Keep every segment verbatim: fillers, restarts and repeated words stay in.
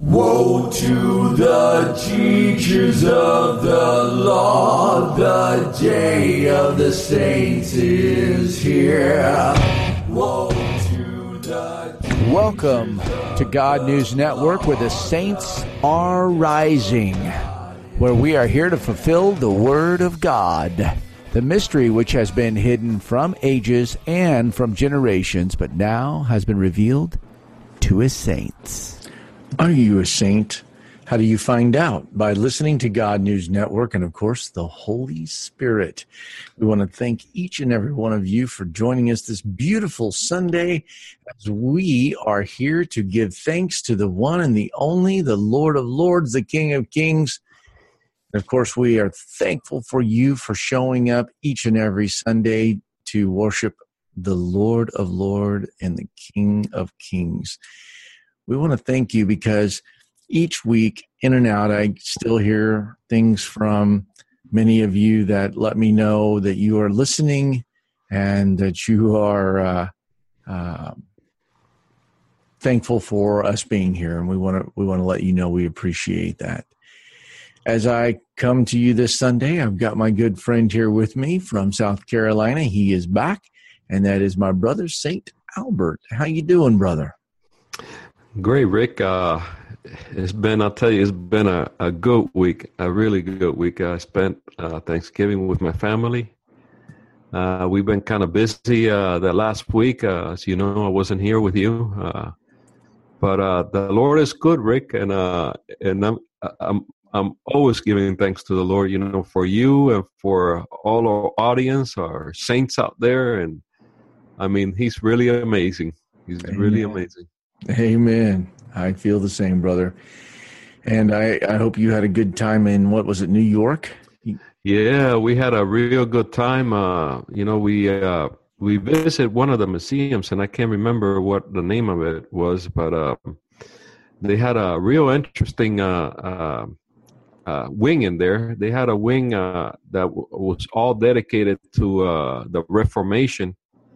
Woe to the teachers of the law, the day of the saints is here. Woe to the teachers. Welcome to God News Network, where the saints are rising, where we are here to fulfill the Word of God, the mystery which has been hidden from ages and from generations, but now has been revealed to His saints. Are you a saint? How do you find out? By listening to God News Network and, of course, the Holy Spirit. We want to thank each and every one of you for joining us this beautiful Sunday as we are here to give thanks to the one and the only, the Lord of Lords, the King of Kings. And, of course, we are thankful for you for showing up each and every Sunday to worship the Lord of Lords and the King of Kings. We want to thank you because each week, in and out, I still hear things from many of you that let me know that you are listening and that you are uh, uh, thankful for us being here. And we want to we want to let you know we appreciate that. As I come to you this Sunday, I've got my good friend here with me from South Carolina. He is back, and that is my brother, Saint Albert. How you doing, brother? Great, Rick. Uh, it's been, I'll tell you, it's been a, a good week, a really good week. I spent uh, Thanksgiving with my family. Uh, we've been kind of busy uh, the last week. Uh, as you know, I wasn't here with you. Uh, but uh, the Lord is good, Rick, and uh, and I'm, I'm I'm always giving thanks to the Lord, you know, for you and for all our audience, our saints out there. And I mean, He's really amazing. He's Amen. really amazing. Amen. I feel the same, brother. And I, I hope you had a good time in, what was it, New York? Yeah, we had a real good time. Uh, you know, we uh, we visited one of the museums, and I can't remember what the name of it was, but uh, they had a real interesting uh, uh, uh, wing in there. They had a wing uh, that w- was all dedicated to uh, the Reformation.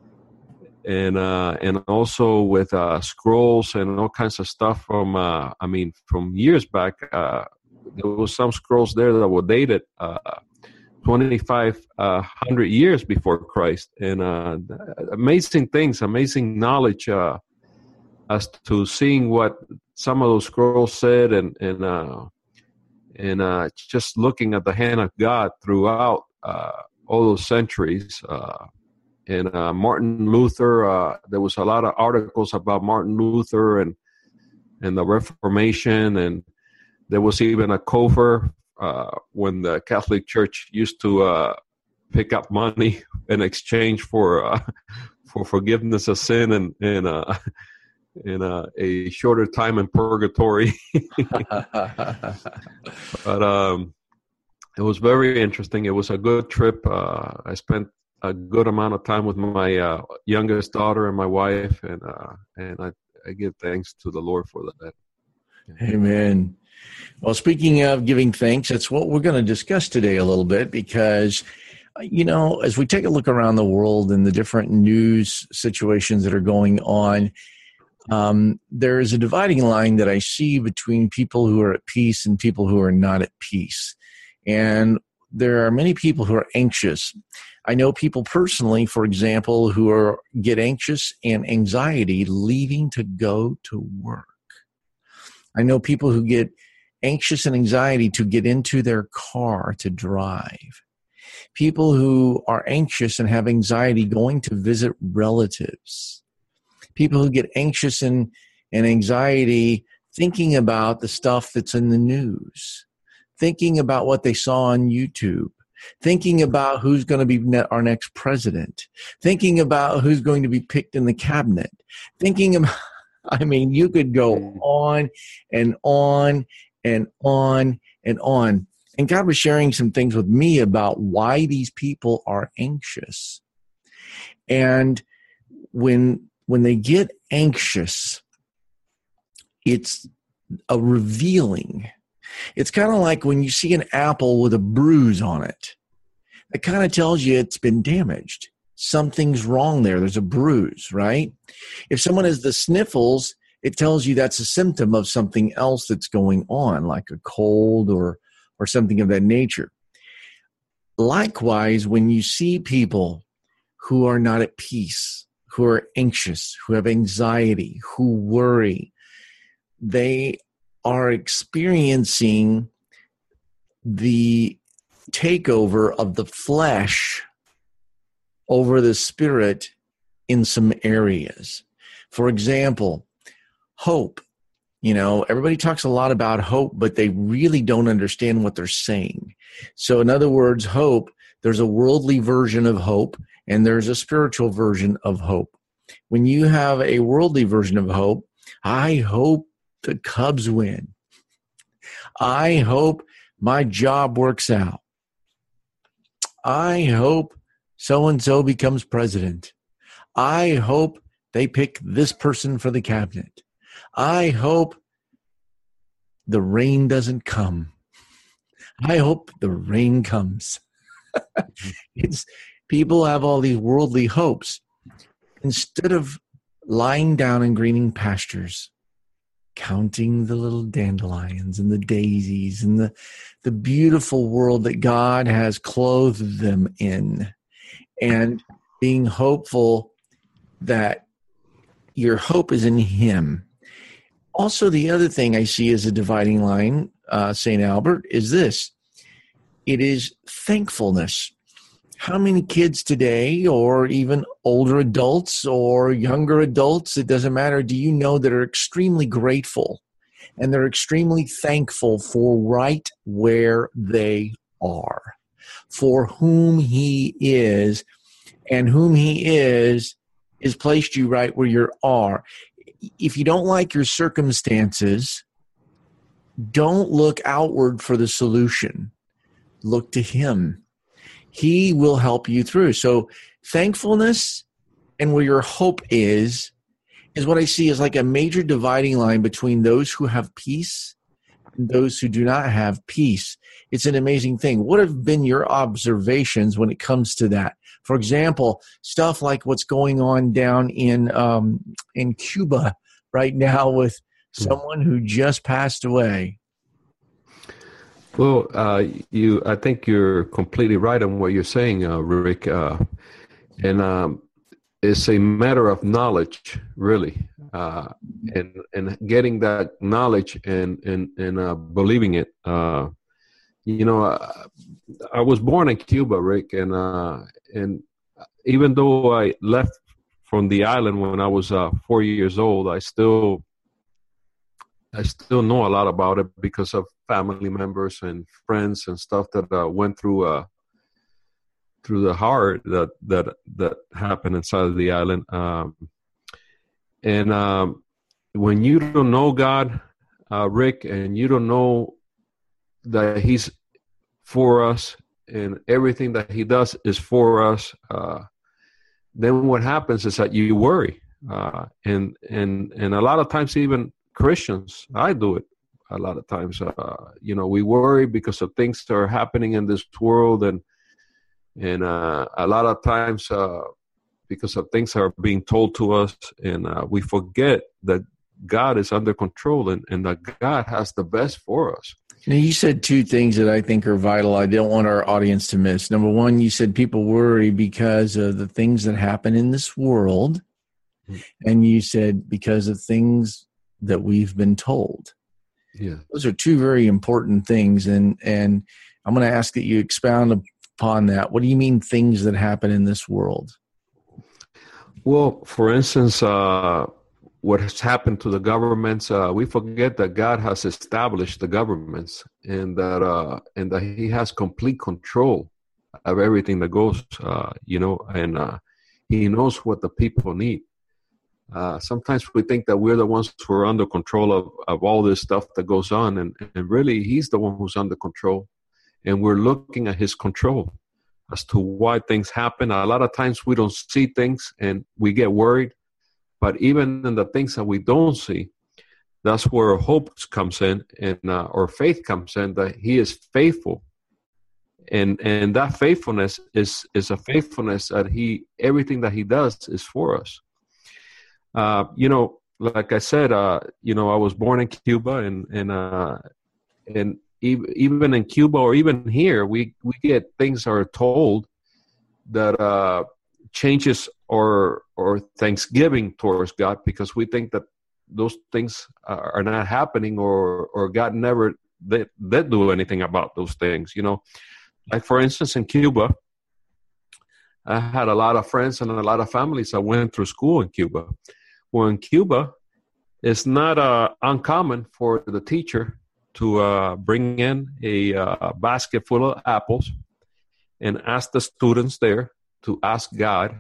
And uh, and also with uh, scrolls and all kinds of stuff from, uh, I mean, from years back. Uh, there was some scrolls there that were dated uh, twenty-five hundred years before Christ. And uh, amazing things, amazing knowledge uh, as to seeing what some of those scrolls said and, and, uh, and uh, just looking at the hand of God throughout uh, all those centuries. Uh, And uh, Martin Luther, uh, there was a lot of articles about Martin Luther and and the Reformation, and there was even a cover uh, when the Catholic Church used to uh, pick up money in exchange for uh, for forgiveness of sin and and uh, in uh, a shorter time in purgatory. But um, it was very interesting. It was a good trip. Uh, I spent a good amount of time with my uh, youngest daughter and my wife, and uh, and I, I give thanks to the Lord for that. Amen. Well, speaking of giving thanks, that's what we're going to discuss today a little bit because, you know, as we take a look around the world and the different news situations that are going on, um, there is a dividing line that I see between people who are at peace and people who are not at peace. And there are many people who are anxious. I know people personally, for example, who are get anxious and anxiety leaving to go to work. I know people who get anxious and anxiety to get into their car to drive. People who are anxious and have anxiety going to visit relatives. People who get anxious and, and anxiety thinking about the stuff that's in the news, thinking about what they saw on YouTube, thinking about who's going to be ne- our next president, thinking about who's going to be picked in the cabinet, thinking about, I mean, you could go on and on and on and on. And God was sharing some things with me about why these people are anxious. And when when they get anxious, it's a revealing. It's kind of like when you see an apple with a bruise on it. It kind of tells you it's been damaged. Something's wrong there. There's a bruise, right? If someone has the sniffles, it tells you that's a symptom of something else that's going on, like a cold or or something of that nature. Likewise, when you see people who are not at peace, who are anxious, who have anxiety, who worry, they are experiencing the takeover of the flesh over the spirit in some areas. For example, hope. You know, everybody talks a lot about hope, but they really don't understand what they're saying. So in other words, hope, there's a worldly version of hope and there's a spiritual version of hope. When you have a worldly version of hope, I hope the Cubs win. I hope my job works out. I hope so-and-so becomes president. I hope they pick this person for the cabinet. I hope the rain doesn't come. I hope the rain comes. It's people have all these worldly hopes. Instead of lying down in greening pastures, counting the little dandelions and the daisies and the, the beautiful world that God has clothed them in, and being hopeful that your hope is in Him. Also, the other thing I see as a dividing line, uh, Saint Albert, is this. It is thankfulness. How many kids today, or even older adults or younger adults, it doesn't matter, do you know that are extremely grateful and they're extremely thankful for right where they are, for whom He is, and whom He is, is placed you right where you are. If you don't like your circumstances, don't look outward for the solution. Look to Him. He will help you through. So thankfulness and where your hope is, is what I see as like a major dividing line between those who have peace and those who do not have peace. It's an amazing thing. What have been your observations when it comes to that? For example, stuff like what's going on down in um, in Cuba right now with someone who just passed away. Well, uh, you, I think you're completely right on what you're saying, uh, Rick. Uh, and um, it's a matter of knowledge, really, uh, and and getting that knowledge and and and uh, believing it. Uh, you know, I, I was born in Cuba, Rick, and uh, and even though I left from the island when I was uh, four years old, I still I still know a lot about it because of family members and friends and stuff that uh, went through uh, through the horror that that that happened inside of the island. Um, and um, when you don't know God, uh, Rick, and you don't know that He's for us and everything that He does is for us, uh, then what happens is that you worry, uh, and and and a lot of times even Christians, I do it a lot of times. Uh, you know, we worry because of things that are happening in this world, and and uh, a lot of times uh, because of things that are being told to us, and uh, we forget that God is under control and, and that God has the best for us. Now, you said two things that I think are vital. I don't want our audience to miss. Number one, you said people worry because of the things that happen in this world, mm-hmm. and you said because of things that we've been told. Yeah, those are two very important things, and and I'm going to ask that you expound upon that. What do you mean things that happen in this world? Well, for instance, uh, what has happened to the governments, uh, we forget that God has established the governments, and that uh, and that He has complete control of everything that goes. Uh, you know, and uh, He knows what the people need. Uh, sometimes we think that we're the ones who are under control of, of all this stuff that goes on, and, and really He's the one who's under control, and we're looking at His control as to why things happen. A lot of times we don't see things and we get worried, but even in the things that we don't see, that's where hope comes in, and uh, or faith comes in, that He is faithful, and and that faithfulness is is a faithfulness that He everything that He does is for us. Uh, you know, like I said, uh, you know, I was born in Cuba, and and uh, and even even in Cuba or even here, we we get things are told that uh, changes or or thanksgiving towards God, because we think that those things are, are not happening, or or God never did, did do anything about those things. You know, like for instance, in Cuba, I had a lot of friends and a lot of families that went through school in Cuba. Well, in Cuba, it's not uh, uncommon for the teacher to uh, bring in a uh, basket full of apples and ask the students there to ask God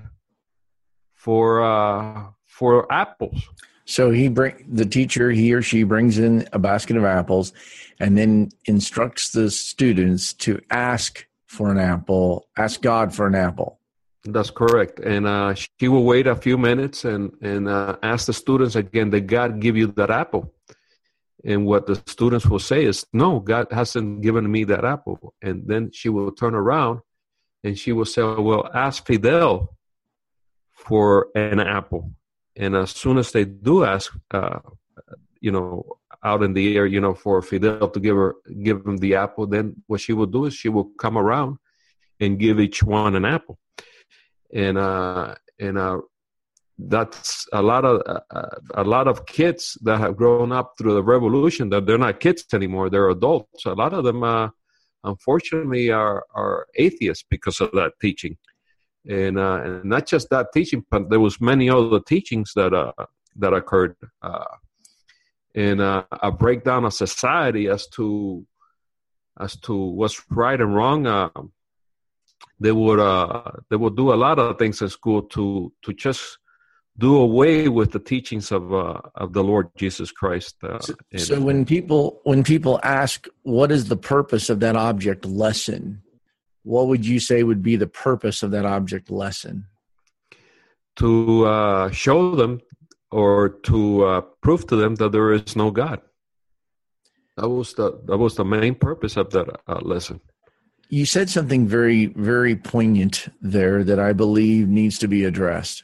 for uh, for apples. So he bring the teacher, he or she brings in a basket of apples, and then instructs the students to ask for an apple, ask God for an apple. That's correct. And uh, she will wait a few minutes and, and uh, ask the students again, did God give you that apple? And what the students will say is, no, God hasn't given me that apple. And then she will turn around and she will say, well, ask Fidel for an apple. And as soon as they do ask, uh, you know, out in the air, you know, for Fidel to give her, give them the apple, then what she will do is she will come around and give each one an apple. And uh, and uh, that's a lot of uh, a lot of kids that have grown up through the revolution. That they're not kids anymore; they're adults. A lot of them, uh, unfortunately, are are atheists because of that teaching, and, uh, and not just that teaching, but there was many other teachings that uh, that occurred, uh, and uh, a breakdown of society as to as to what's right and wrong. Uh, They would uh, they would do a lot of things in school to to just do away with the teachings of uh, of the Lord Jesus Christ. Uh, so, and, so when people when people ask, what is the purpose of that object lesson, what would you say would be the purpose of that object lesson? To uh, show them or to uh, prove to them that there is no God. That was the that was the main purpose of that uh, lesson. You said something very, very poignant there that I believe needs to be addressed.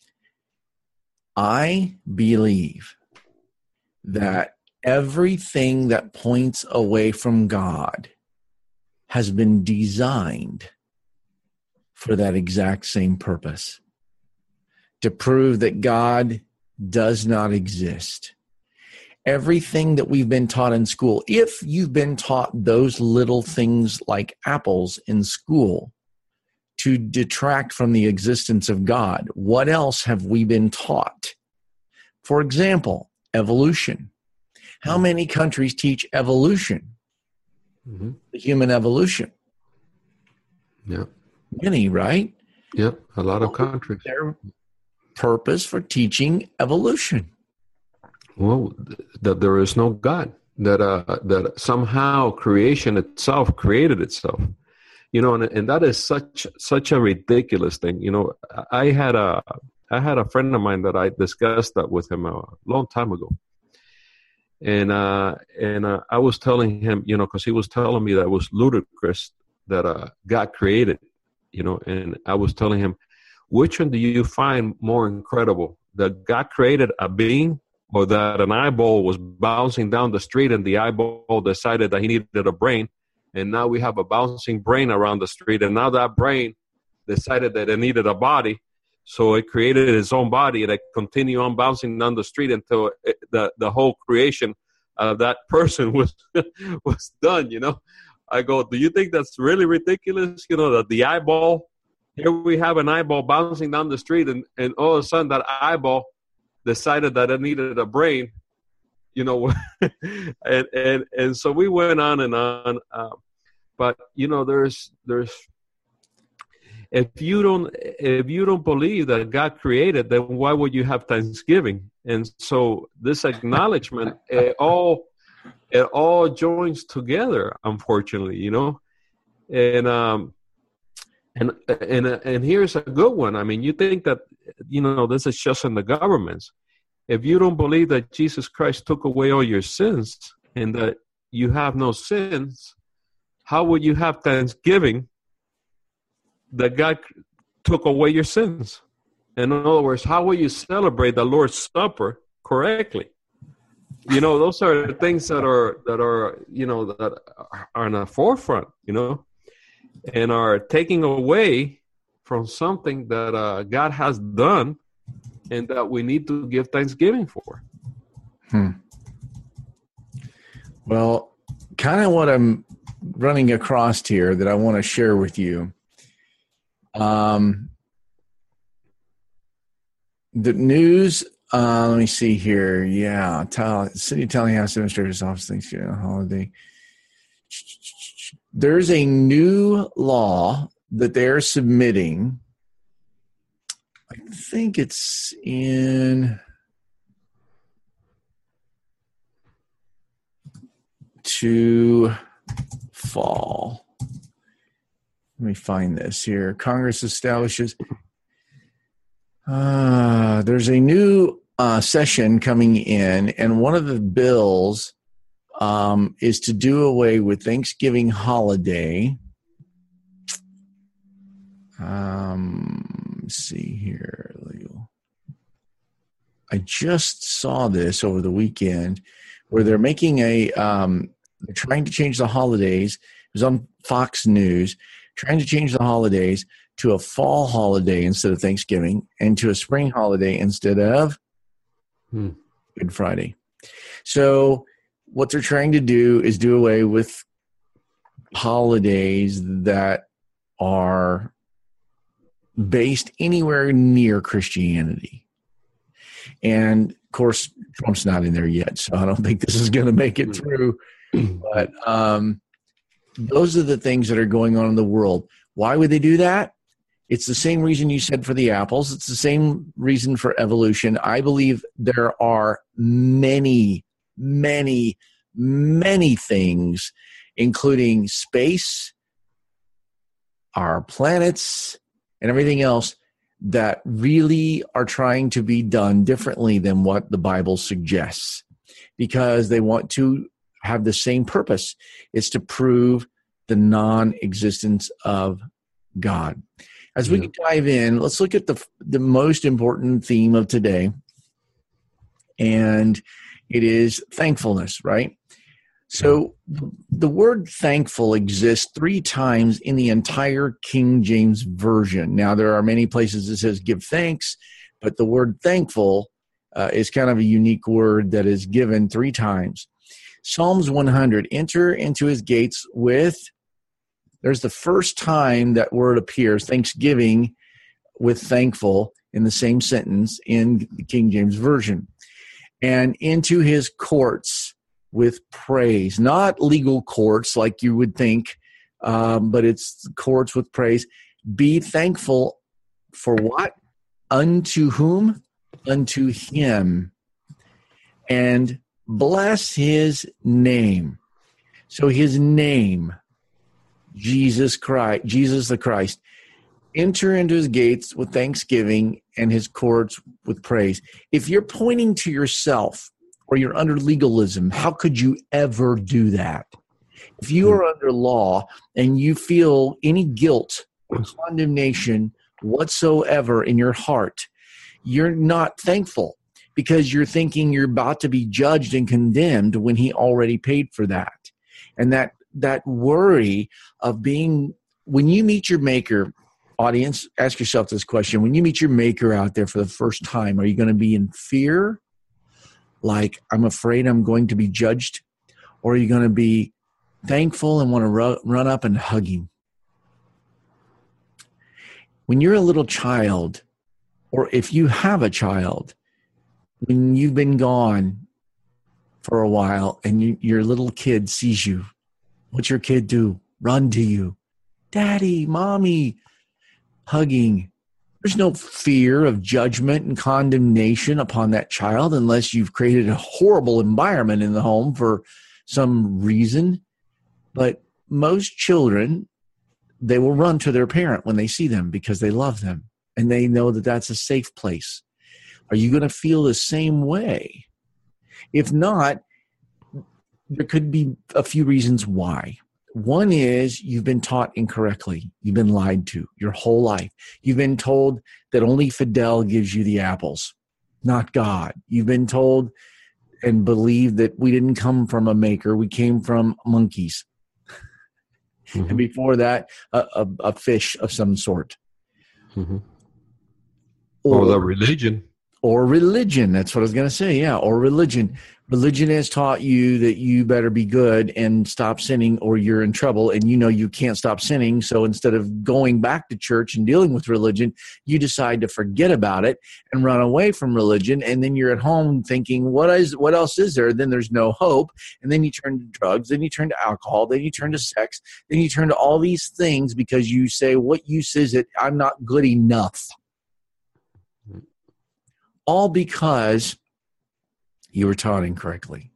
I believe that everything that points away from God has been designed for that exact same purpose, to prove that God does not exist. Everything that we've been taught in school, if you've been taught those little things like apples in school to detract from the existence of God, what else have we been taught? For example, evolution. How many countries teach evolution? Mm-hmm. The human evolution. Yeah. Many, right? Yep, a lot of countries. Their purpose for teaching evolution. Well, that there is no God, that uh, that somehow creation itself created itself, you know, and, and that is such such a ridiculous thing. You know, I had a I had a friend of mine that I discussed that with him a long time ago, and uh, and uh, I was telling him, you know, because he was telling me that it was ludicrous that uh, God created, you know, and I was telling him, which one do you find more incredible, that God created a being, or that an eyeball was bouncing down the street and the eyeball decided that he needed a brain, and now we have a bouncing brain around the street, and now that brain decided that it needed a body, so it created its own body, and it continued on bouncing down the street until it, the, the whole creation of that person was was done, you know? I go, do you think that's really ridiculous? You know, that the eyeball, here we have an eyeball bouncing down the street, and, and all of a sudden that eyeball decided that it needed a brain, you know, and, and, and so we went on and on. Uh, but, you know, there's, there's, if you don't, if you don't believe that God created, then why would you have Thanksgiving? And so this acknowledgement, it all, it all joins together, unfortunately, you know, and, um, And and and here's a good one. I mean, you think that, you know, this is just in the governments. If you don't believe that Jesus Christ took away all your sins and that you have no sins, how would you have Thanksgiving that God took away your sins? In other words, how will you celebrate the Lord's Supper, correctly. You know, those are the things that are that are you know that are in the forefront. You know, and are taking away from something that uh, God has done, and that we need to give thanksgiving for. Hmm. Well, kind of what I'm running across here that I want to share with you. Um, the news. Uh, let me see here. Yeah, Tal- City of Tallahassee Administrator's Office Thanksgiving holiday. There's a new law that they're submitting. I think it's in to fall. Let me find this here. Congress establishes. Uh, there's a new uh, session coming in, and one of the bills um, is to do away with Thanksgiving holiday. Um, let's see here. Legal. I just saw this over the weekend where they're making a, um, they're trying to change the holidays. It was on Fox News, trying to change the holidays to a fall holiday instead of Thanksgiving and to a spring holiday instead of hmm. Good Friday. So what they're trying to do is do away with holidays that are based anywhere near Christianity. And of course, Trump's not in there yet, so I don't think this is going to make it through. But um, those are the things that are going on in the world. Why would they do that? It's the same reason you said for the apples. It's the same reason for evolution. I believe there are many, many, many things, including space, our planets, and everything else that really are trying to be done differently than what the Bible suggests, because they want to have the same purpose. It's to prove the non-existence of God. As we yeah. dive in, let's look at the the most important theme of today, and it is thankfulness, right? So the word thankful exists three times in the entire King James Version. Now, there are many places that says give thanks, but the word thankful uh, is kind of a unique word that is given three times. Psalms one hundred, enter into his gates with, there's the first time that word appears, thanksgiving with thankful in the same sentence in the King James Version. And into his courts with praise, not legal courts like you would think, um, but it's courts with praise. Be thankful for what? Unto whom? Unto him. And bless his name. So his name, Jesus Christ, Jesus the Christ. Enter into his gates with thanksgiving and his courts with praise. If you're pointing to yourself or you're under legalism, how could you ever do that? If you are under law and you feel any guilt or condemnation whatsoever in your heart, you're not thankful because you're thinking you're about to be judged and condemned when he already paid for that. And that that worry of being, when you meet your maker, audience, ask yourself this question. When you meet your maker out there for the first time, are you going to be in fear? Like, I'm afraid I'm going to be judged? Or are you going to be thankful and want to ru- run up and hug him? When you're a little child, or if you have a child, when you've been gone for a while and you, your little kid sees you, what's your kid do? Run to you. Daddy, mommy, hugging. There's no fear of judgment and condemnation upon that child unless you've created a horrible environment in the home for some reason. But most children, they will run to their parent when they see them because they love them and they know that that's a safe place. Are you going to feel the same way? If not, there could be a few reasons why. One is you've been taught incorrectly. You've been lied to your whole life. You've been told that only Fidel gives you the apples. not God. You've been told and believed that we didn't come from a maker. We came from monkeys. Mm-hmm. And before that, a, a, a fish of some sort. Mm-hmm. Or, or the religion. Or religion. That's what I was going to say. Yeah. Or religion. Religion has taught you that you better be good and stop sinning or you're in trouble. And you know you can't stop sinning. So instead of going back to church and dealing with religion, you decide to forget about it and run away from religion. And then you're at home thinking, what is, what else is there? Then there's no hope. And then you turn to drugs. Then you turn to alcohol. Then you turn to sex. Then you turn to all these things because you say, what use is it? I'm not good enough. All because you were taught incorrectly,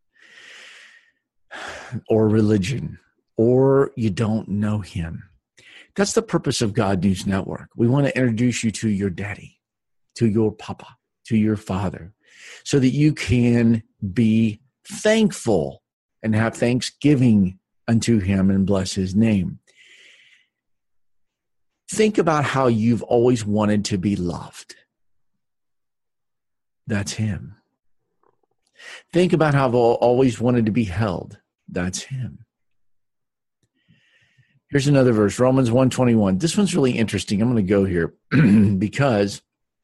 or religion, or you don't know him. That's the purpose of God News Network. We want to introduce you to your daddy, to your papa, to your father, so that you can be thankful and have thanksgiving unto him and bless his name. Think about how you've always wanted to be loved. That's him. Think about how I've always wanted to be held. That's him. Here's another verse, Romans one twenty-one. This one's really interesting. I'm going to go here because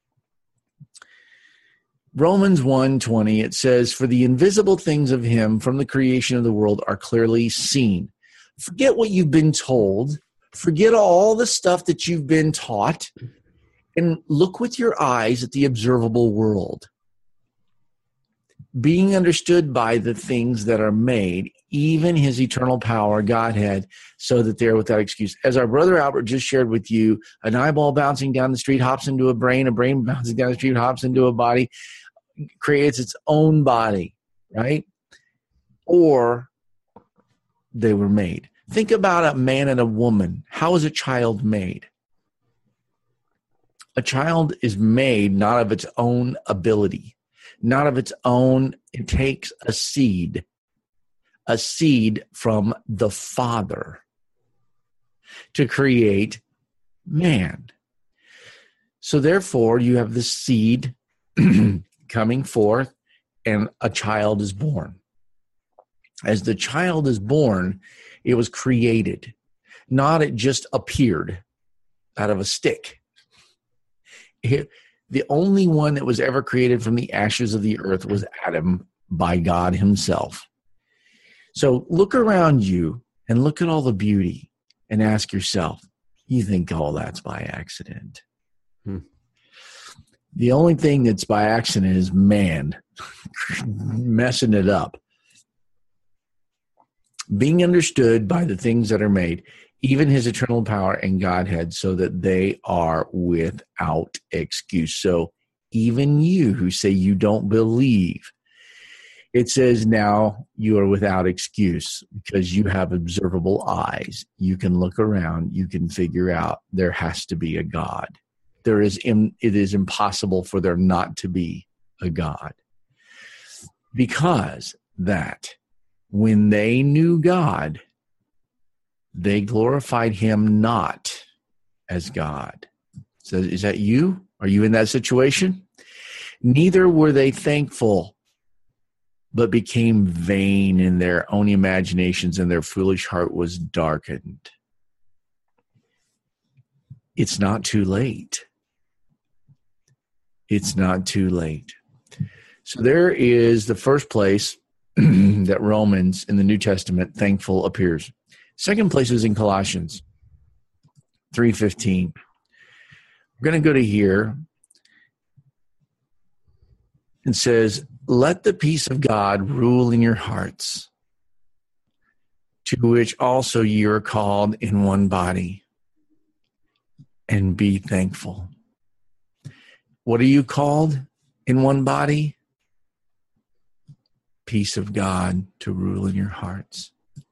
Romans one twenty, it says, for the invisible things of him from the creation of the world are clearly seen. Forget what you've been told. Forget all the stuff that you've been taught and look with your eyes at the observable world. Being understood by the things that are made, even his eternal power, Godhead, so that they're without excuse. As our brother Albert just shared with you, an eyeball bouncing down the street hops into a brain, a brain bouncing down the street hops into a body, creates its own body, right? Or they were made. Think about a man and a woman. How is a child made? A child is made not of its own ability. Not of its own, it takes a seed, a seed from the Father to create man. So therefore, you have the seed coming forth and a child is born. As the child is born, it was created, not it just appeared out of a stick. It, The only one that was ever created from the ashes of the earth was Adam by God himself. So look around you and look at all the beauty and ask yourself, you think all that's by accident? Hmm. The only thing that's by accident is man messing it up. Being understood by the things that are made, even his eternal power and Godhead, so that they are without excuse. So even you who say you don't believe, it says now you are without excuse because you have observable eyes. You can look around. You can figure out there has to be a God. There is, it is impossible for there not to be a God. Because that when they knew God, they glorified him not as God. So is that you? Are you in that situation? Neither were they thankful, but became vain in their own imaginations, and their foolish heart was darkened. It's not too late. It's not too late. So there is the first place that Romans in the New Testament, thankful, appears. Second place is in Colossians three fifteen. We're going to go to here. It says, let the peace of God rule in your hearts, to which also ye are called in one body, and be thankful. What are you called in one body? Peace of God to rule in your hearts.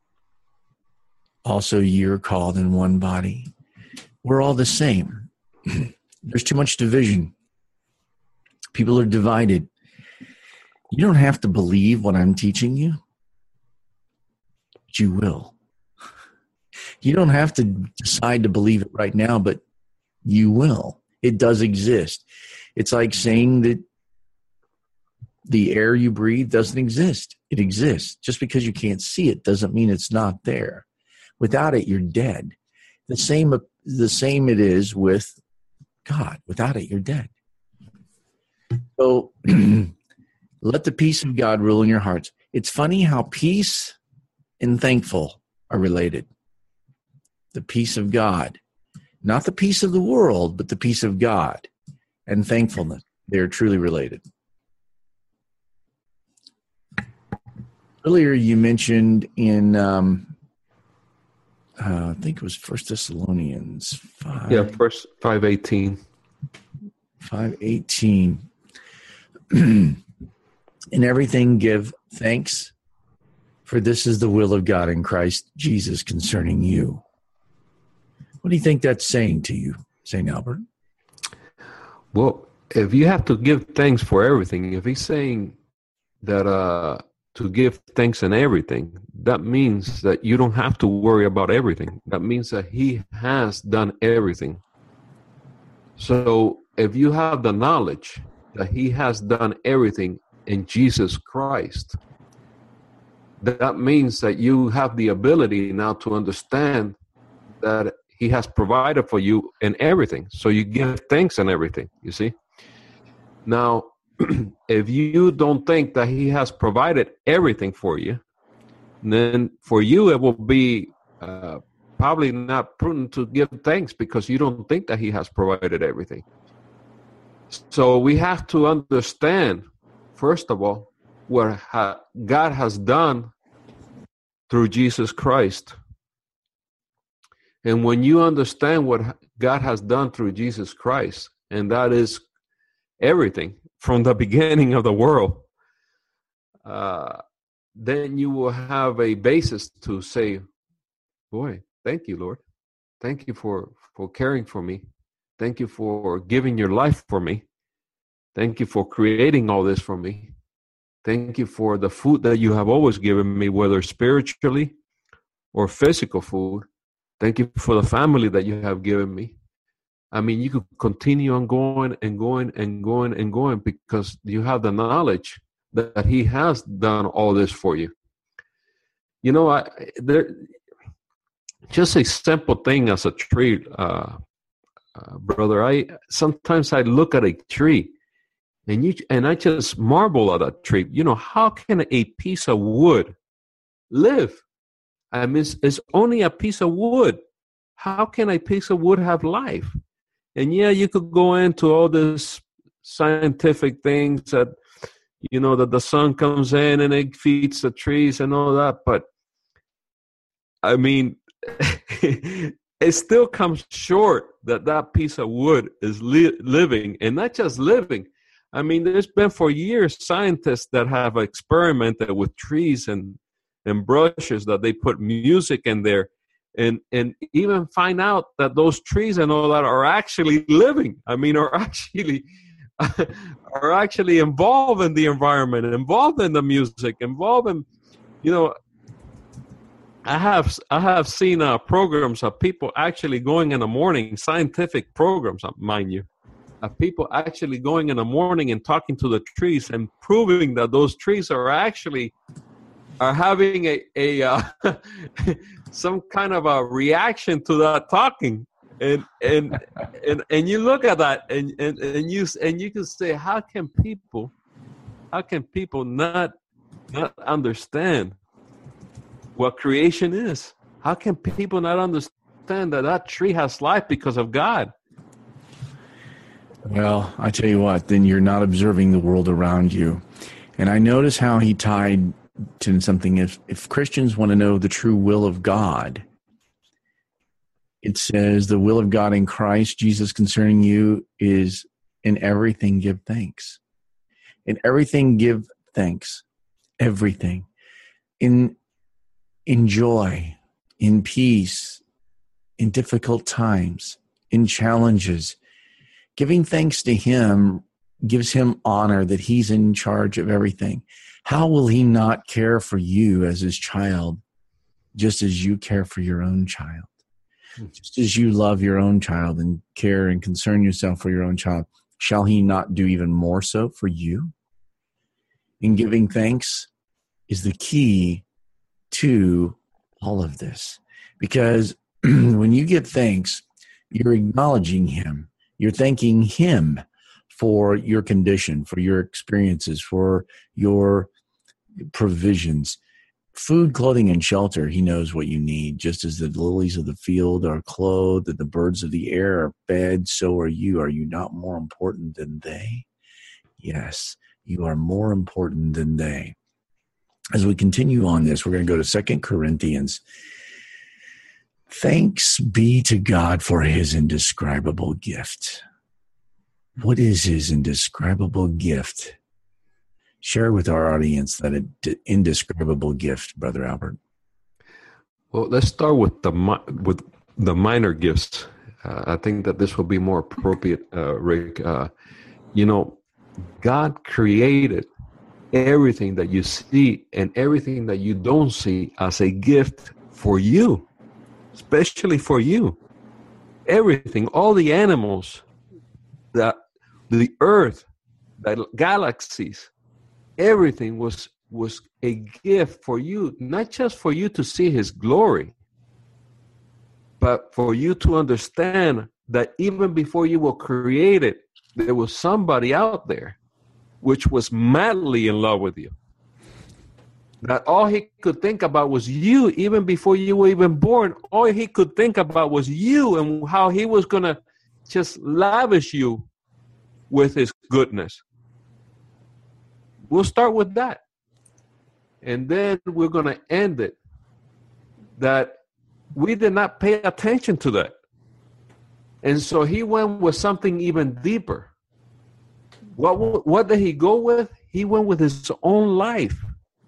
Also, you're called in one body. We're all the same. There's too much division. People are divided. You don't have to believe what I'm teaching you, but you will. You don't have to decide to believe it right now, but you will. It does exist. It's like saying that The air you breathe doesn't exist. It exists. Just because you can't see it doesn't mean it's not there. Without it, you're dead. The same, the same it is with God. Without it, you're dead. So let the peace of God rule in your hearts. It's funny how peace and thankful are related. The peace of God. Not the peace of the world, but the peace of God and thankfulness. They are truly related. Earlier you mentioned in, um, uh, I think it was First Thessalonians five. Yeah, First five eighteen. five eighteen. In everything give thanks, for this is the will of God in Christ Jesus concerning you. What do you think that's saying to you, Saint Albert? Well, if you have to give thanks for everything, if he's saying that uh, to give thanks in everything, that means that you don't have to worry about everything. That means that he has done everything. So if you have the knowledge that he has done everything in Jesus Christ, that means that you have the ability now to understand that he has provided for you in everything. So you give thanks in everything, you see? Now, if you don't think that he has provided everything for you, then for you it will be uh, probably not prudent to give thanks because you don't think that he has provided everything. So we have to understand, first of all, what ha- God has done through Jesus Christ. And when you understand what God has done through Jesus Christ, and that is everything from the beginning of the world, uh, then you will have a basis to say, boy, thank you, Lord. Thank you for, for caring for me. Thank you for giving your life for me. Thank you for creating all this for me. Thank you for the food that you have always given me, whether spiritually or physical food. Thank you for the family that you have given me. I mean, you could continue on going and going and going and going because you have the knowledge that he has done all this for you. You know, I there just a simple thing as a tree, uh, uh, brother. I sometimes I look at a tree, and you and I just marvel at a tree. You know, how can a piece of wood live? I mean, it's, it's only a piece of wood. How can a piece of wood have life? And yeah, you could go into all this scientific things that, you know, that the sun comes in and it feeds the trees and all that. But I mean, it still comes short that that piece of wood is li- living and not just living. I mean, there's been for years scientists that have experimented with trees and, and brushes that they put music in there. And and even find out that those trees and all that are actually living. I mean, are actually are actually involved in the environment, involved in the music, involved in, you know. I have I have seen uh, programs of people actually going in the morning, scientific programs, mind you, of people actually going in the morning and talking to the trees and proving that those trees are actually are having a a uh, some kind of a reaction to that talking, and and and and you look at that and and and you and you can say, how can people, how can people not not understand what creation is? How can people not understand that that tree has life because of God? Well, I tell you what, then you're not observing the world around you. And I notice how he tied to something. If, if Christians want to know the true will of God, it says the will of God in Christ Jesus concerning you is in everything give thanks. In everything give thanks. Everything. In, in joy, in peace, in difficult times, in challenges. Giving thanks to him gives him honor that he's in charge of everything. How will he not care for you as his child, just as you care for your own child? Just as you love your own child and care and concern yourself for your own child, shall he not do even more so for you? and giving thanks is the key to all of this. Because when you give thanks, you're acknowledging him. You're thanking him for your condition, for your experiences, for your provisions. Food, clothing, and shelter, he knows what you need. Just as the lilies of the field are clothed, and the birds of the air are fed, so are you. Are you not more important than they? Yes, you are more important than they. As we continue on this, we're going to go to Second Corinthians. Thanks be to God for his indescribable gift. What is his indescribable gift? Share with our audience that indescribable gift, Brother Albert. Well, let's start with the with the minor gifts. Uh, I think that this will be more appropriate, uh, Rick. Uh, you know, God created everything that you see and everything that you don't see as a gift for you, especially for you. Everything, all the animals, the the earth, the galaxies. Everything was was a gift for you, not just for you to see his glory, but for you to understand that even before you were created, there was somebody out there which was madly in love with you. That all he could think about was you, even before you were even born. All he could think about was you and how he was going to just lavish you with his goodness. We'll start with that. And then we're going to end it that we did not pay attention to that. And so he went with something even deeper. What, what did he go with? He went with his own life.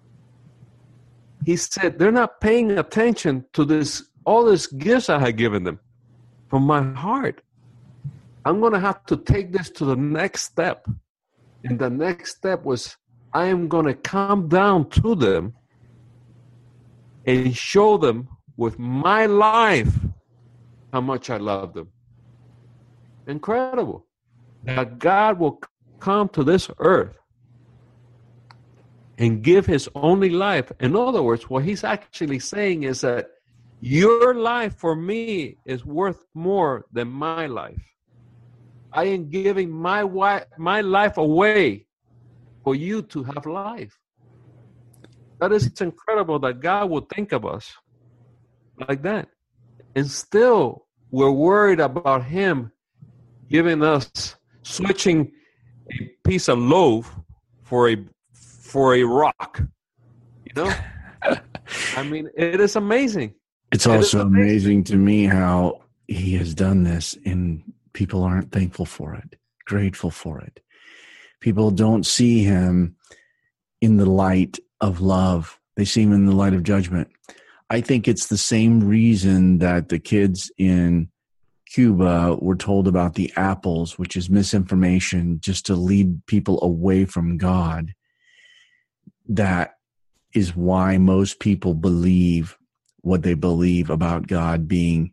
He said, they're not paying attention to this, all these gifts I had given them from my heart. I'm going to have to take this to the next step. And the next step was, I am going to come down to them and show them with my life how much I love them. Incredible. That God will come to this earth and give his only life. In other words, what he's actually saying is that your life for me is worth more than my life. I am giving my wi- my life away for you to have life. That is, it's incredible that God would think of us like that. And still, we're worried about him giving us, switching a piece of loaf for a for a rock. You know? I mean, it is amazing. It's it also amazing. amazing to me how he has done this, and people aren't thankful for it, grateful for it. People don't see him in the light of love. They see him in the light of judgment. I think it's the same reason that the kids in Cuba were told about the apples, which is misinformation just to lead people away from God. That is why most people believe what they believe about God being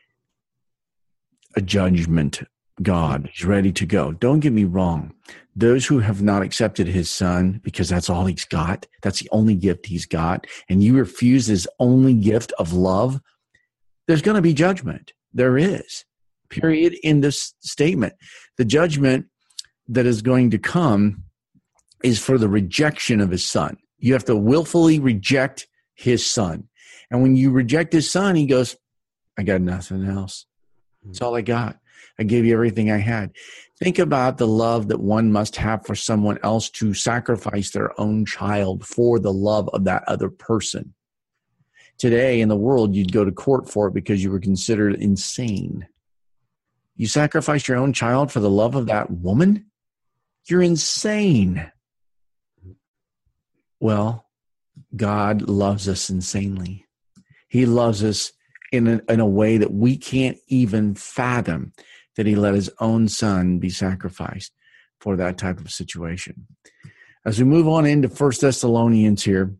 a judgment God. He's ready to go. Don't get me wrong. Those who have not accepted his son, because that's all he's got, that's the only gift he's got, and you refuse his only gift of love, there's going to be judgment. There is. Period. In this statement. The judgment that is going to come is for the rejection of his son. You have to willfully reject his son. And when you reject his son, he goes, I got nothing else. That's all I got. I gave you everything I had. Think about the love that one must have for someone else to sacrifice their own child for the love of that other person. Today in the world, you'd go to court for it because you were considered insane. You sacrifice your own child for the love of that woman? You're insane. Well, God loves us insanely. He loves us in a, in a way that we can't even fathom, that he let his own son be sacrificed for that type of situation. As we move on into First Thessalonians here,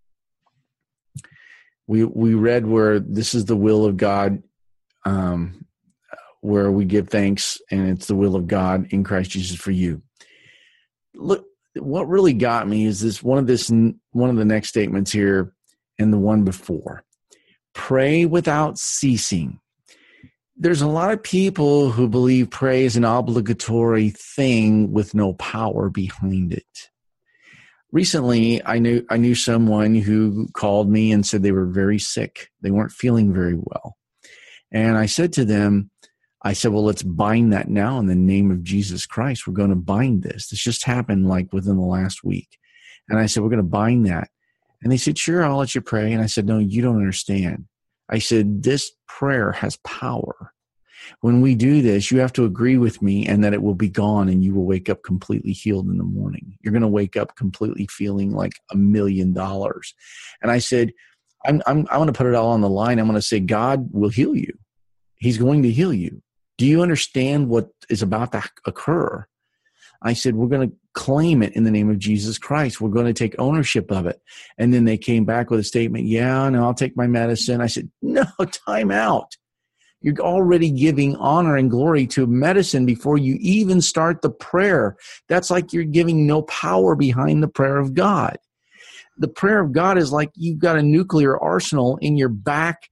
we we read where this is the will of God, um, where we give thanks, and it's the will of God in Christ Jesus for you. Look, what really got me is this one of this one of the next statements here and the one before. Pray without ceasing. There's a lot of people who believe prayer is an obligatory thing with no power behind it. Recently, I knew I knew someone who called me and said they were very sick. They weren't feeling very well. And I said to them, I said, well, let's bind that now in the name of Jesus Christ. We're going to bind this. This just happened like within the last week. And I said, we're going to bind that. And they said, sure, I'll let you pray. And I said, no, you don't understand. I said, this prayer has power. When we do this, you have to agree with me and that it will be gone and you will wake up completely healed in the morning. You're going to wake up completely feeling like a million dollars. And I said, I'm, I'm, I'm going to put it all on the line. I'm going to say, God will heal you. He's going to heal you. Do you understand what is about to occur? I said, we're going to claim it in the name of Jesus Christ. We're going to take ownership of it. And then they came back with a statement, yeah, no, I'll take my medicine. I said, no, time out. You're already giving honor and glory to medicine before you even start the prayer. That's like you're giving no power behind the prayer of God. The prayer of God is like you've got a nuclear arsenal in your back,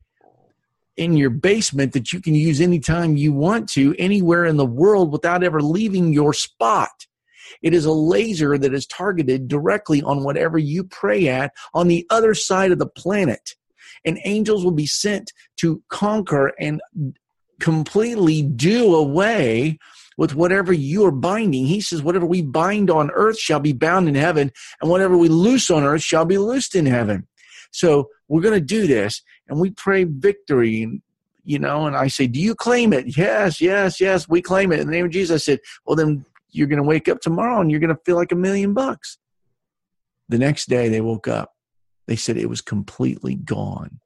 in your basement that you can use anytime you want to, anywhere in the world without ever leaving your spot. It is a laser that is targeted directly on whatever you pray at on the other side of the planet. And angels will be sent to conquer and completely do away with whatever you are binding. He says, whatever we bind on earth shall be bound in heaven, and whatever we loose on earth shall be loosed in heaven. So we're going to do this, and we pray victory, you know, and I say, do you claim it? Yes, yes, yes, we claim it. In the name of Jesus, I said, well, then you're going to wake up tomorrow, and you're going to feel like a million bucks. The next day they woke up. They said it was completely gone,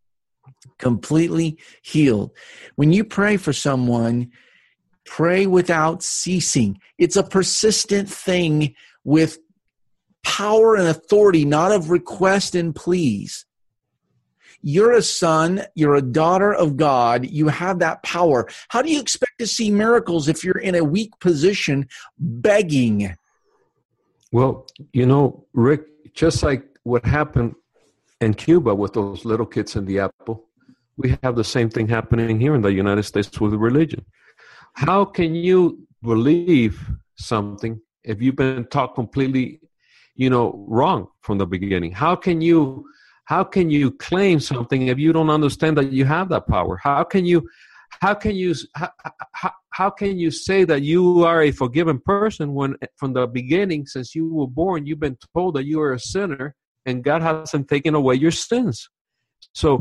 completely healed. When you pray for someone, pray without ceasing. It's a persistent thing with power and authority, not of request and please. You're a son, you're a daughter of God, you have that power. How do you expect to see miracles if you're in a weak position begging? Well, you know, Rick, just like what happened in Cuba with those little kids in the apple, we have the same thing happening here in the United States with religion. How can you believe something if you've been taught completely, you know, wrong from the beginning? How can you, how can you claim something if you don't understand that you have that power? How can you, how can you, how, how, how can you say that you are a forgiven person when from the beginning, since you were born, you've been told that you are a sinner and God hasn't taken away your sins? So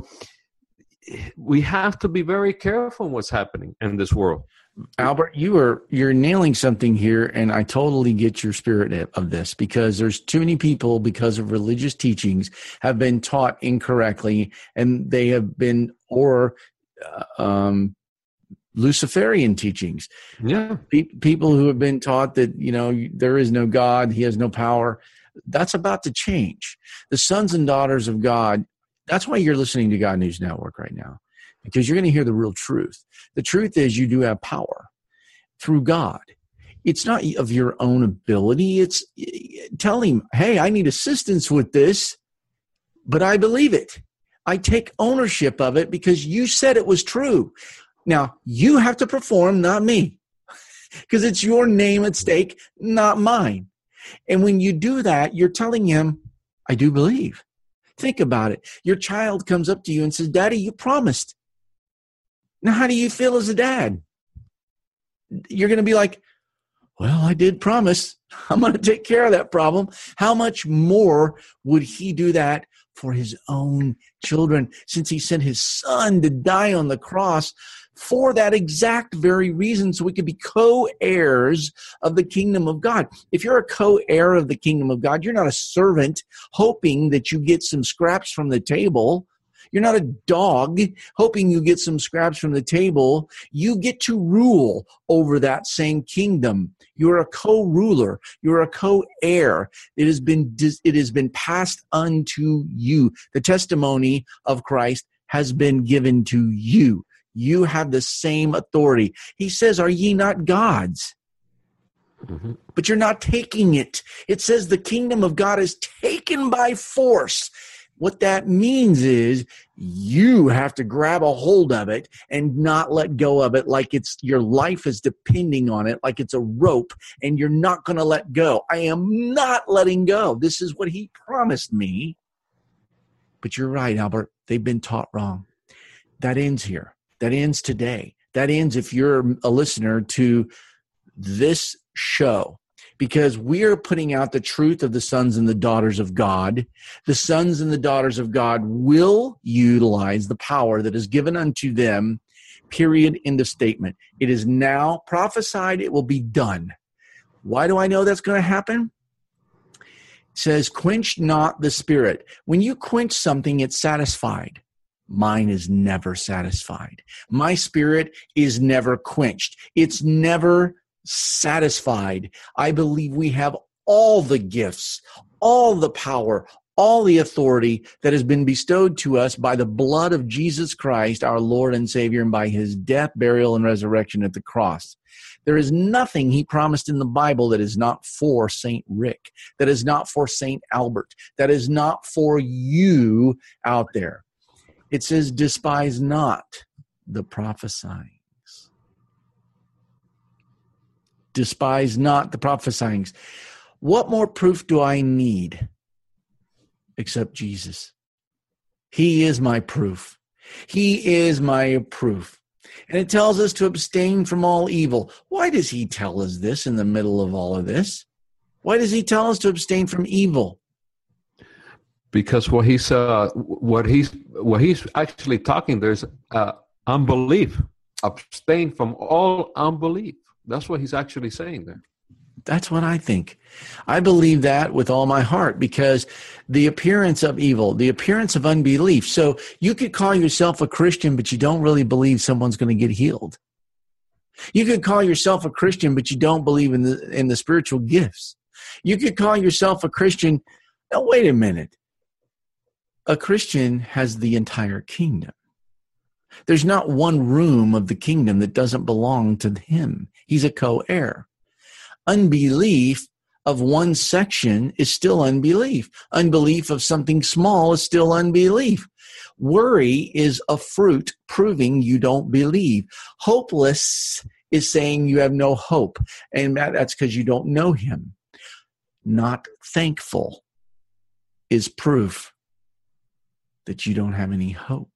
we have to be very careful what's happening in this world. Albert, you are you're nailing something here, and I totally get your spirit of this, because there's too many people, because of religious teachings, have been taught incorrectly, and they have been or uh, um, Luciferian teachings. Yeah, Pe- people who have been taught that, you know, there is no God, He has no power. That's about to change. The sons and daughters of God. That's why you're listening to God News Network right now, because you're going to hear the real truth. The truth is you do have power through God. It's not of your own ability. It's tell Him, hey, I need assistance with this, but I believe it. I take ownership of it because you said it was true. Now, you have to perform, not me, because it's your name at stake, not mine. And when you do that, you're telling Him, I do believe. Think about it. Your child comes up to you and says, Daddy, you promised. Now, how do you feel as a dad? You're going to be like, well, I did promise. I'm going to take care of that problem. How much more would He do that for His own children, since He sent His Son to die on the cross for that exact very reason, so we could be co-heirs of the kingdom of God. If you're a co-heir of the kingdom of God, you're not a servant hoping that you get some scraps from the table. You're not a dog hoping you get some scraps from the table. You get to rule over that same kingdom. You're a co-ruler. You're a co-heir. It has been, it has been passed unto you. The testimony of Christ has been given to you. You have the same authority. He says, are ye not gods? Mm-hmm. But you're not taking it. It says the kingdom of God is taken by force. What that means is you have to grab a hold of it and not let go of it, like it's your life is depending on it, like it's a rope, and you're not going to let go. I am not letting go. This is what he promised me. But you're right, Albert. They've been taught wrong. That ends here. That ends today. That ends if you're a listener to this show. Because we are putting out the truth of the sons and the daughters of God. The sons and the daughters of God will utilize the power that is given unto them, period, end of statement. It is now prophesied, it will be done. Why do I know that's going to happen? It says, quench not the spirit. When you quench something, it's satisfied. Mine is never satisfied. My spirit is never quenched. It's never satisfied. I believe we have all the gifts, all the power, all the authority that has been bestowed to us by the blood of Jesus Christ, our Lord and Savior, and by his death, burial, and resurrection at the cross. There is nothing he promised in the Bible that is not for Saint Rick, that is not for Saint Albert, that is not for you out there. It says, despise not the prophesying. Despise not the prophesyings. What more proof do I need except Jesus? He is my proof. He is my proof. And it tells us to abstain from all evil. Why does he tell us this in the middle of all of this? Why does he tell us to abstain from evil? Because what he's uh, what he's what he's actually talking, there's uh, unbelief. Abstain from all unbelief. That's what he's actually saying there. That's what I think. I believe that with all my heart, because the appearance of evil, the appearance of unbelief. So you could call yourself a Christian, but you don't really believe someone's going to get healed. You could call yourself a Christian, but you don't believe in the in the spiritual gifts. You could call yourself a Christian. Now, wait a minute. A Christian has the entire kingdom. There's not one room of the kingdom that doesn't belong to him. He's a co-heir. Unbelief of one section is still unbelief. Unbelief of something small is still unbelief. Worry is a fruit proving you don't believe. Hopeless is saying you have no hope, and that's because you don't know him. Not thankful is proof that you don't have any hope.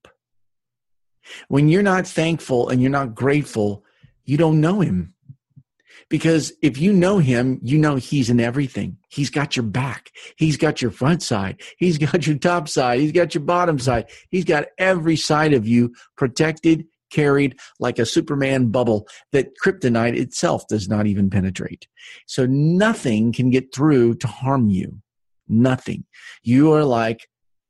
When you're not thankful and you're not grateful, you don't know him. Because if you know him, you know he's in everything. He's got your back. He's got your front side. He's got your top side. He's got your bottom side. He's got every side of you protected, carried like a Superman bubble that kryptonite itself does not even penetrate. So nothing can get through to harm you. Nothing. You are like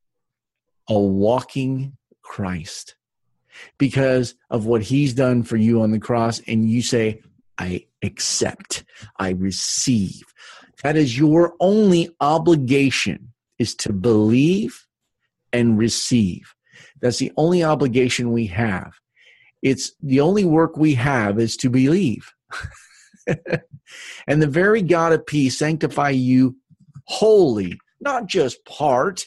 a walking Christ because of what he's done for you on the cross, and you say, I accept, I receive. That is your only obligation, is to believe and receive. That's the only obligation we have. It's the only work we have is to believe. And the very God of peace sanctify you wholly, not just part,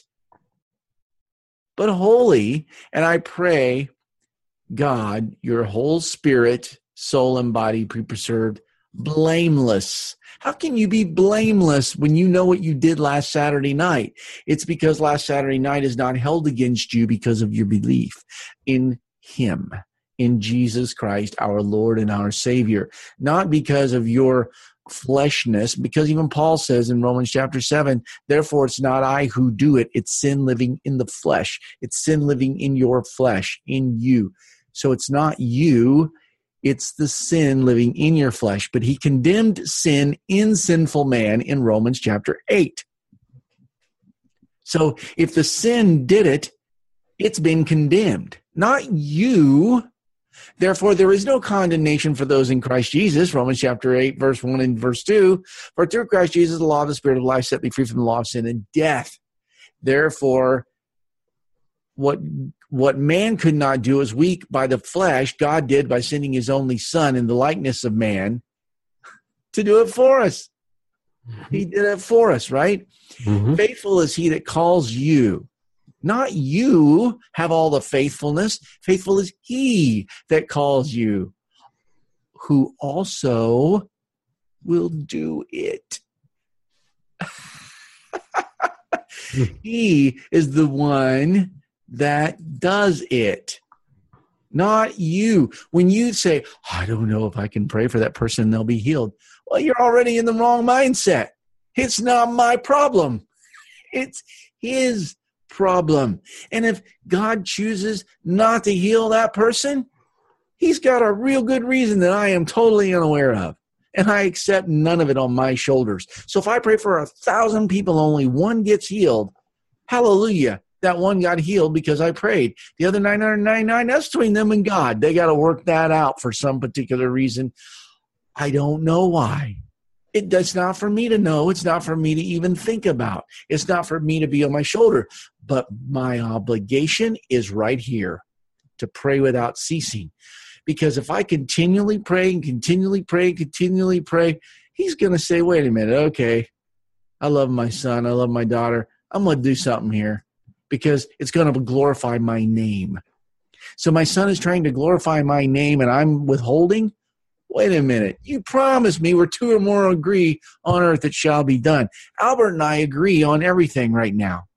but wholly. And I pray, God, your whole spirit, soul, and body be preserved blameless. How can you be blameless when you know what you did last Saturday night? It's because last Saturday night is not held against you because of your belief in him, in Jesus Christ, our Lord and our Savior, not because of your fleshness, because even Paul says in Romans chapter seven, therefore it's not I who do it, it's sin living in the flesh. It's sin living in your flesh, in you. So it's not you, it's the sin living in your flesh. But he condemned sin in sinful man in Romans chapter eight. So if the sin did it, it's been condemned, not you. Therefore, there is no condemnation for those in Christ Jesus, Romans chapter eight, verse one and verse two. For through Christ Jesus, the law of the Spirit of life set me free from the law of sin and death. Therefore, what, what man could not do as weak by the flesh, God did by sending his only Son in the likeness of man to do it for us. He did it for us, right? Mm-hmm. Faithful is he that calls you. Not you have all the faithfulness. Faithful is he that calls you, who also will do it. He is the one that does it, not you. When you say, I don't know if I can pray for that person, they'll be healed. Well, you're already in the wrong mindset. It's not my problem. It's his problem. And if God chooses not to heal that person, he's got a real good reason that I am totally unaware of. And I accept none of it on my shoulders. So if I pray for a thousand people, only one gets healed, hallelujah, that one got healed because I prayed. The other nine hundred ninety-nine, that's between them and God. They got to work that out for some particular reason. I don't know why. It, it's not for me to know. It's not for me to even think about. It's not for me to be on my shoulder. But my obligation is right here, to pray without ceasing. Because if I continually pray and continually pray and continually pray, he's going to say, wait a minute, okay, I love my son, I love my daughter, I'm going to do something here because it's going to glorify my name. So my son is trying to glorify my name and I'm withholding? Wait a minute, you promised me where two or more agree on earth it shall be done. Albert and I agree on everything right now.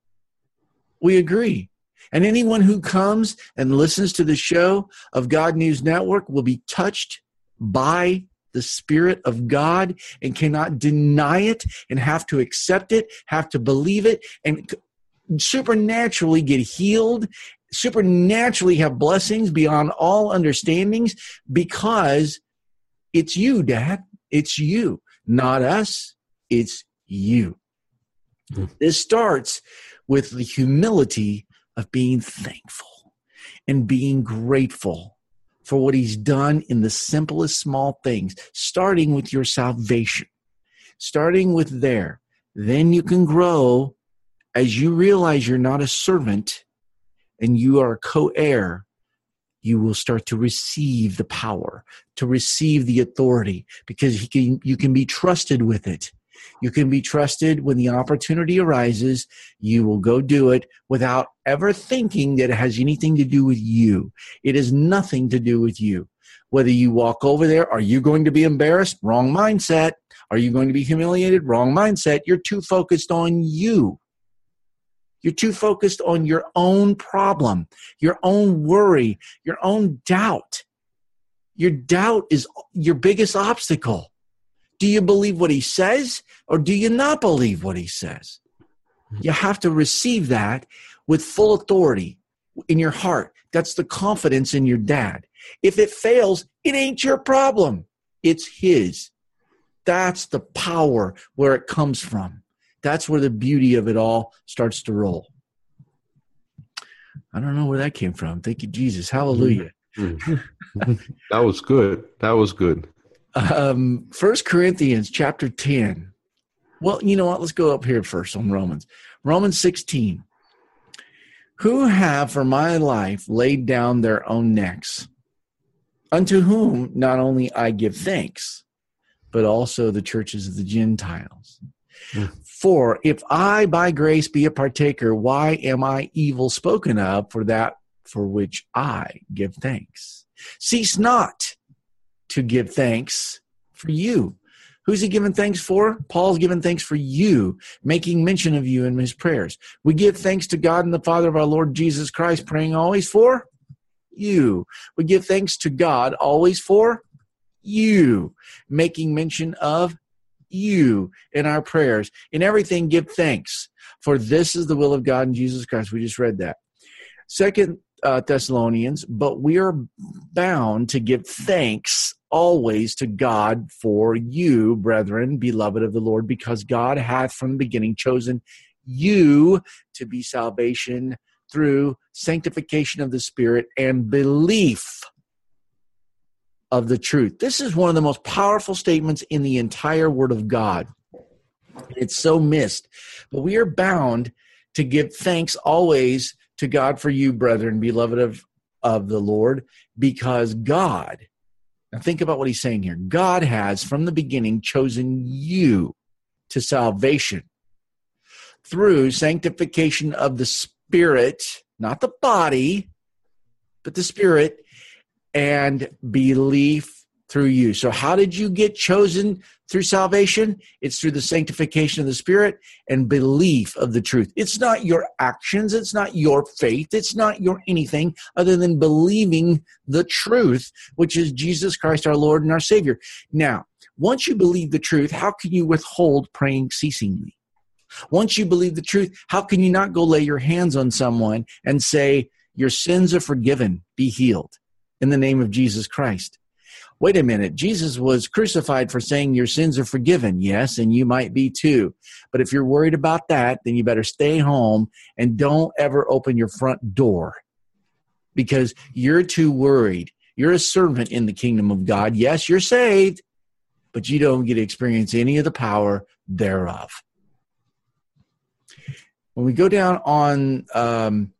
We agree. And anyone who comes and listens to the show of God News Network will be touched by the Spirit of God and cannot deny it and have to accept it, have to believe it, and supernaturally get healed, supernaturally have blessings beyond all understandings because it's you, Dad. It's you, not us. It's you. Mm-hmm. This starts with the humility of being thankful and being grateful for what he's done in the simplest small things, starting with your salvation, starting with there. Then you can grow as you realize you're not a servant and you are a co-heir. You will start to receive the power, to receive the authority, because he can, you can be trusted with it. You can be trusted when the opportunity arises. You will go do it without ever thinking that it has anything to do with you. It has nothing to do with you. Whether you walk over there, are you going to be embarrassed? Wrong mindset. Are you going to be humiliated? Wrong mindset. You're too focused on you. You're too focused on your own problem, your own worry, your own doubt. Your doubt is your biggest obstacle. Do you believe what he says or do you not believe what he says? You have to receive that with full authority in your heart. That's the confidence in your dad. If it fails, it ain't your problem. It's his. That's the power where it comes from. That's where the beauty of it all starts to roll. I don't know where that came from. Thank you, Jesus. Hallelujah. Mm-hmm. That was good. That was good. Um, First Corinthians chapter ten. Well, you know what? Let's go up here first on Romans. Romans sixteen. Who have for my life laid down their own necks, unto whom not only I give thanks, but also the churches of the Gentiles. Mm. For if I by grace be a partaker, why am I evil spoken of for that for which I give thanks? Cease not to give thanks for you. Who's he giving thanks for? Paul's giving thanks for you, making mention of you in his prayers. We give thanks to God and the Father of our Lord Jesus Christ, praying always for you. We give thanks to God always for you, making mention of you in our prayers. In everything, give thanks, for this is the will of God in Jesus Christ. We just read that. Second uh, Thessalonians, but we are bound to give thanks always to God for you, brethren, beloved of the Lord, because God hath from the beginning chosen you to be salvation through sanctification of the Spirit and belief of the truth. This is one of the most powerful statements in the entire Word of God. It's so missed. But we are bound to give thanks always to God for you, brethren, beloved of, of the Lord, because God Now think about what he's saying here. God has, from the beginning, chosen you to salvation through sanctification of the Spirit, not the body, but the Spirit, and belief through you. So how did you get chosen through salvation? It's through the sanctification of the Spirit and belief of the truth. It's not your actions. It's not your faith. It's not your anything other than believing the truth, which is Jesus Christ, our Lord and our Savior. Now, once you believe the truth, how can you withhold praying ceasingly? Once you believe the truth, how can you not go lay your hands on someone and say, your sins are forgiven, be healed in the name of Jesus Christ? Wait a minute, Jesus was crucified for saying your sins are forgiven. Yes, and you might be too. But if you're worried about that, then you better stay home and don't ever open your front door because you're too worried. You're a servant in the kingdom of God. Yes, you're saved, but you don't get to experience any of the power thereof. When we go down on... Um,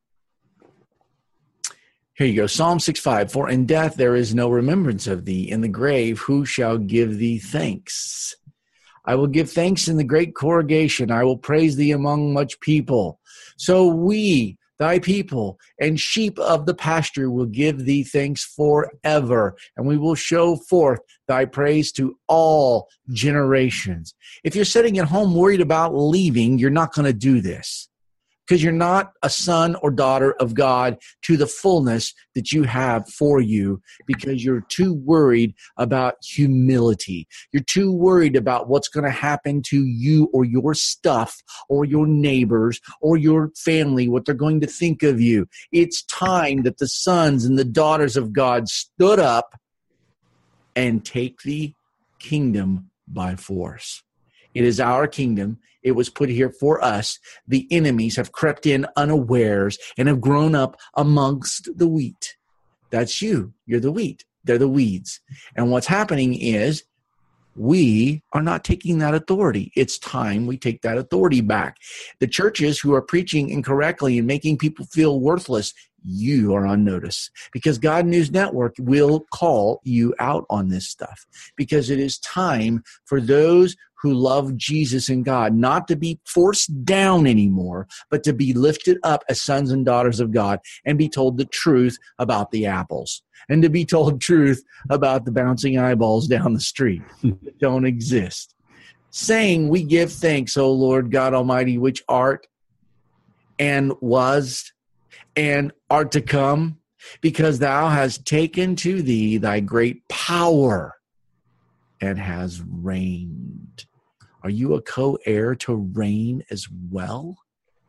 Here you go. Psalm six five. For in death there is no remembrance of thee. In the grave, who shall give thee thanks? I will give thanks in the great congregation. I will praise thee among much people. So we, thy people, and sheep of the pasture will give thee thanks forever. And we will show forth thy praise to all generations. If you're sitting at home worried about leaving, you're not going to do this. Because you're not a son or daughter of God to the fullness that you have for you, because you're too worried about humility. You're too worried about what's going to happen to you or your stuff or your neighbors or your family, what they're going to think of you. It's time that the sons and the daughters of God stood up and take the kingdom by force. It is our kingdom. It was put here for us. The enemies have crept in unawares and have grown up amongst the wheat. That's you. You're the wheat. They're the weeds. And what's happening is we are not taking that authority. It's time we take that authority back. The churches who are preaching incorrectly and making people feel worthless, you are on notice, because God News Network will call you out on this stuff, because it is time for those who love Jesus and God not to be forced down anymore, but to be lifted up as sons and daughters of God and be told the truth about the apples and to be told truth about the bouncing eyeballs down the street that don't exist. Saying, we give thanks, O Lord God Almighty, which art and was and art to come, because thou hast taken to thee thy great power and has reigned. Are you a co-heir to reign as well?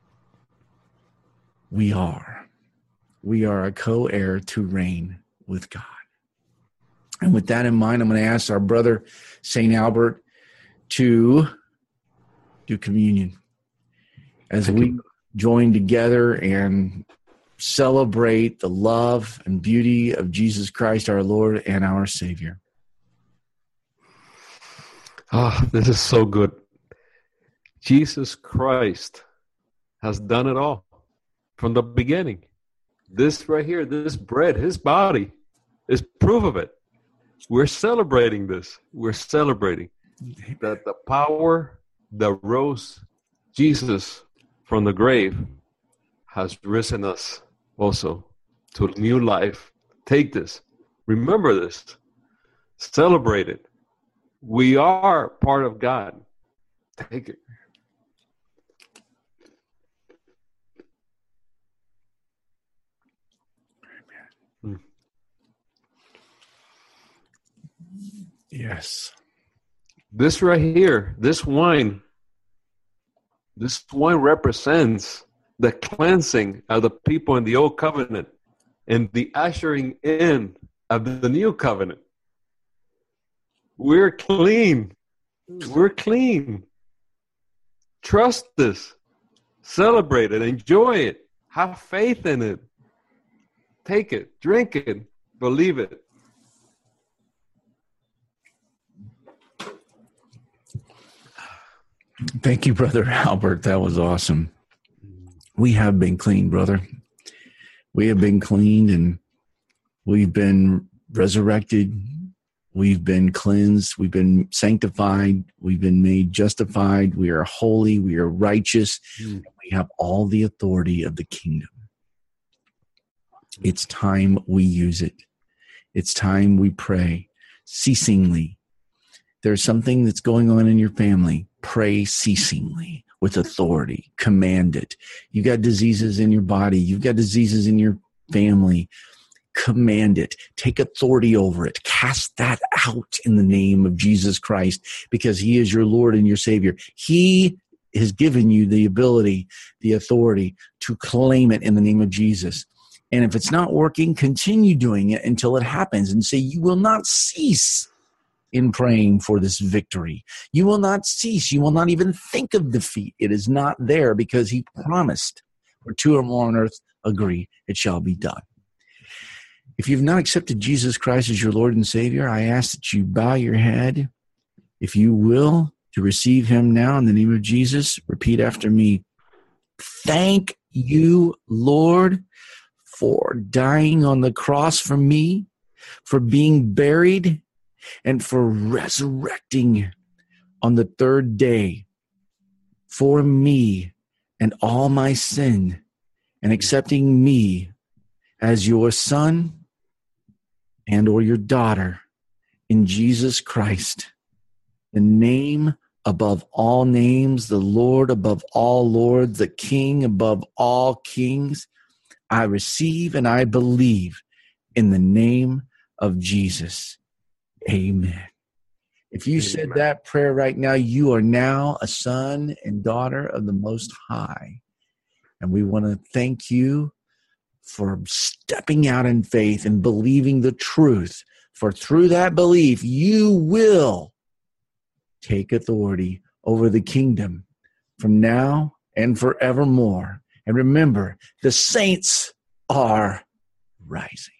We are. We are a co-heir to reign with God. And with that in mind, I'm going to ask our brother, Saint Albert, to do communion as Thank we you. join together and celebrate the love and beauty of Jesus Christ, our Lord and our Savior. Ah, this is so good. Jesus Christ has done it all from the beginning. This right here, this bread, his body, is proof of it. We're celebrating this. We're celebrating that the power that rose Jesus from the grave has risen us also to new life. Take this. Remember this. Celebrate it. We are part of God. Take it. Mm. Yes. This right here, this wine, this wine represents the cleansing of the people in the old covenant and the ushering in of the new covenant. We're clean. We're clean. Trust this. Celebrate it. Enjoy it. Have faith in it. Take it. Drink it. Believe it. Thank you, Brother Albert. That was awesome. We have been cleaned, brother. We have been cleaned and we've been resurrected We've been cleansed. We've been sanctified. We've been made justified. We are holy. We are righteous. Mm. We have all the authority of the kingdom. It's time we use it. It's time we pray ceasingly. There's something that's going on in your family. Pray ceasingly with authority. Command it. You got diseases in your body. You've got diseases in your family. Command it. Take authority over it. Cast that out in the name of Jesus Christ, because he is your Lord and your Savior. He has given you the ability, the authority to claim it in the name of Jesus. And if it's not working, continue doing it until it happens, and say, you will not cease in praying for this victory. You will not cease. You will not even think of defeat. It is not there, because he promised, where two or more on earth agree, it shall be done. If you've not accepted Jesus Christ as your Lord and Savior, I ask that you bow your head, if you will, to receive him now in the name of Jesus. Repeat after me. Thank you, Lord, for dying on the cross for me, for being buried, and for resurrecting on the third day for me and all my sin, and accepting me as your son and or your daughter in Jesus Christ, the name above all names, the Lord above all lords, the King above all kings. I receive and I believe in the name of Jesus. Amen. If you Amen. Said that prayer right now, you are now a son and daughter of the Most High. And we want to thank you for stepping out in faith and believing the truth. For through that belief, you will take authority over the kingdom from now and forevermore. And remember, the saints are rising.